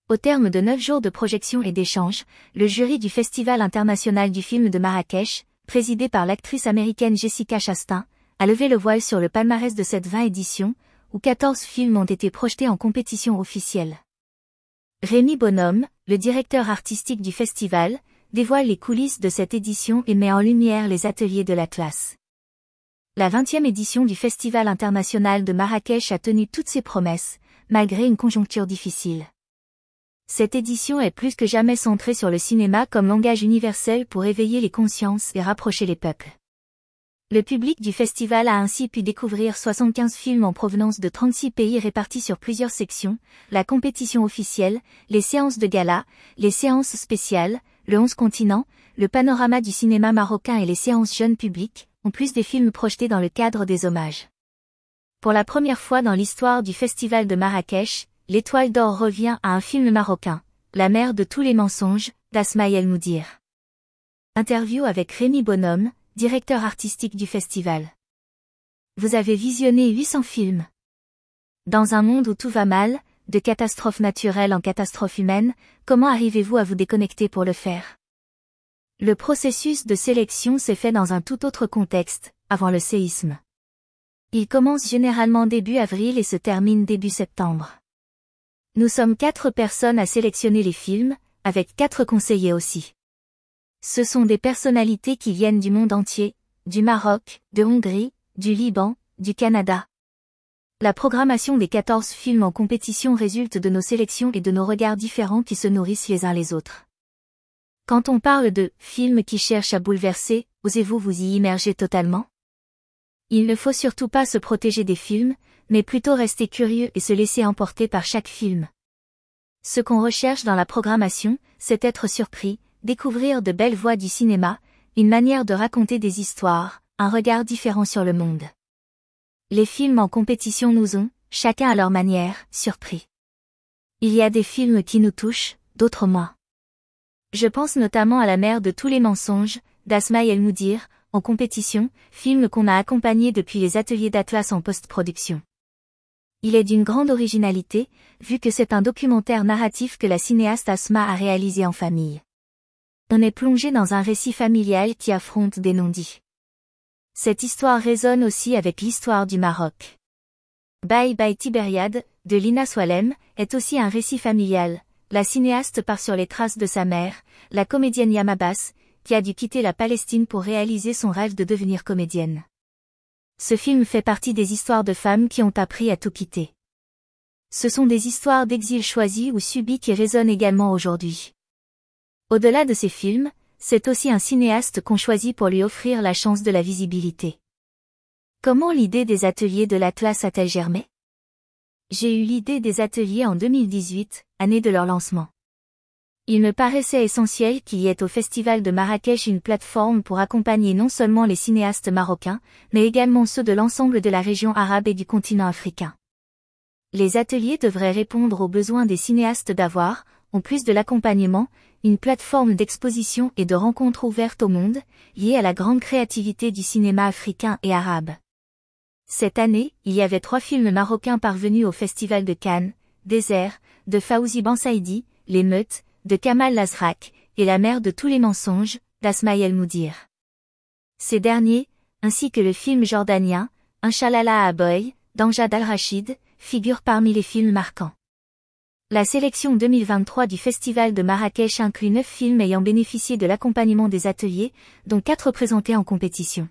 Au terme de 9 jours de projection et d'échanges, le jury du Festival international du film de Marrakech, présidé par l'actrice américaine Jessica Chastain, a levé le voile sur le palmarès de cette 20 éditions, où 14 films ont été projetés en compétition officielle. Rémi Bonhomme, le directeur artistique du festival, dévoile les coulisses de cette édition et met en lumière les ateliers de l'Atlas. La 20e édition du Festival international de Marrakech a tenu toutes ses promesses, malgré une conjoncture difficile. Cette édition est plus que jamais centrée sur le cinéma comme langage universel pour éveiller les consciences et rapprocher les peuples. Le public du festival a ainsi pu découvrir 75 films en provenance de 36 pays répartis sur plusieurs sections, la compétition officielle, les séances de gala, les séances spéciales, le 11 continents, le panorama du cinéma marocain et les séances jeunes publics, en plus des films projetés dans le cadre des hommages. Pour la première fois dans l'histoire du festival de Marrakech, l'Étoile d'Or revient à un film marocain, La mère de tous les mensonges, d'Asma El Moudir. Interview avec Rémi Bonhomme, directeur artistique du festival. Vous avez visionné 800 films. Dans un monde où tout va mal, de catastrophes naturelles en catastrophes humaines, comment arrivez-vous à vous déconnecter pour le faire? Le processus de sélection s'est fait dans un tout autre contexte, avant le séisme. Il commence généralement début avril et se termine début septembre. Nous sommes 4 personnes à sélectionner les films, avec 4 conseillers aussi. Ce sont des personnalités qui viennent du monde entier, du Maroc, de Hongrie, du Liban, du Canada. La programmation des 14 films en compétition résulte de nos sélections et de nos regards différents qui se nourrissent les uns les autres. Quand on parle de « films qui cherchent à bouleverser », osez-vous vous y immerger totalement? Il ne faut surtout pas se protéger des films, mais plutôt rester curieux et se laisser emporter par chaque film. Ce qu'on recherche dans la programmation, c'est être surpris, découvrir de belles voies du cinéma, une manière de raconter des histoires, un regard différent sur le monde. Les films en compétition nous ont, chacun à leur manière, surpris. Il y a des films qui nous touchent, d'autres moins. Je pense notamment à La mère de tous les mensonges, d'Asma El Moudir, en compétition, film qu'on a accompagné depuis les ateliers d'Atlas en post-production. Il est d'une grande originalité, vu que c'est un documentaire narratif que la cinéaste Asma a réalisé en famille. On est plongé dans un récit familial qui affronte des non-dits. Cette histoire résonne aussi avec l'histoire du Maroc. Bye Bye Tibériade, de Lina Swalem, est aussi un récit familial. La cinéaste part sur les traces de sa mère, la comédienne Yam Abbas, qui a dû quitter la Palestine pour réaliser son rêve de devenir comédienne. Ce film fait partie des histoires de femmes qui ont appris à tout quitter. Ce sont des histoires d'exil choisi ou subi qui résonnent également aujourd'hui. Au-delà de ces films, c'est aussi un cinéaste qu'on choisit pour lui offrir la chance de la visibilité. Comment l'idée des ateliers de l'Atlas a-t-elle germé? J'ai eu l'idée des ateliers en 2018, année de leur lancement. Il me paraissait essentiel qu'il y ait au Festival de Marrakech une plateforme pour accompagner non seulement les cinéastes marocains, mais également ceux de l'ensemble de la région arabe et du continent africain. Les ateliers devraient répondre aux besoins des cinéastes d'avoir, en plus de l'accompagnement, une plateforme d'exposition et de rencontres ouvertes au monde, liée à la grande créativité du cinéma africain et arabe. Cette année, il y avait 3 films marocains parvenus au Festival de Cannes, Désert, de Fawzi Bensaïdi, L'émeute, de Kamal Lazrak, et La mère de tous les mensonges, d'Asma El Moudir. Ces derniers, ainsi que le film jordanien, Inch'Allah Aboy, d'Amjad Al-Rachid, figurent parmi les films marquants. La sélection 2023 du Festival de Marrakech inclut 9 films ayant bénéficié de l'accompagnement des ateliers, dont 4 présentés en compétition.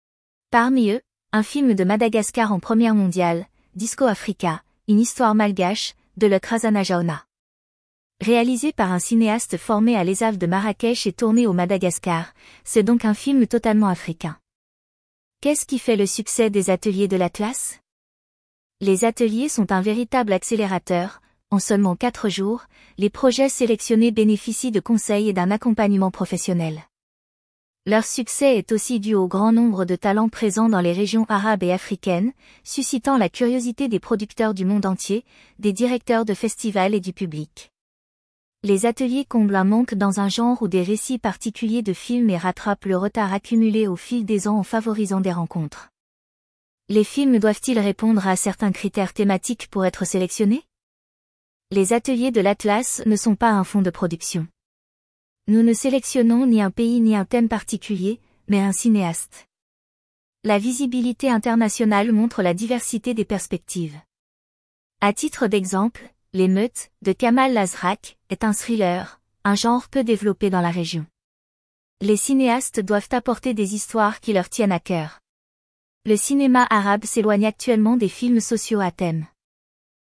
Parmi eux, un film de Madagascar en première mondiale, Disco Africa, une histoire malgache, de Lekrazana Jaona. Réalisé par un cinéaste formé à l'ESAV de Marrakech et tourné au Madagascar, c'est donc un film totalement africain. Qu'est-ce qui fait le succès des ateliers de l'Atlas? Les ateliers sont un véritable accélérateur. En seulement 4 jours, les projets sélectionnés bénéficient de conseils et d'un accompagnement professionnel. Leur succès est aussi dû au grand nombre de talents présents dans les régions arabes et africaines, suscitant la curiosité des producteurs du monde entier, des directeurs de festivals et du public. Les ateliers comblent un manque dans un genre où des récits particuliers de films et rattrapent le retard accumulé au fil des ans en favorisant des rencontres. Les films doivent-ils répondre à certains critères thématiques pour être sélectionnés? Les ateliers de l'Atlas ne sont pas un fonds de production. Nous ne sélectionnons ni un pays ni un thème particulier, mais un cinéaste. La visibilité internationale montre la diversité des perspectives. À titre d'exemple, L'émeute, de Kamal Lazrak, est un thriller, un genre peu développé dans la région. Les cinéastes doivent apporter des histoires qui leur tiennent à cœur. Le cinéma arabe s'éloigne actuellement des films sociaux à thème.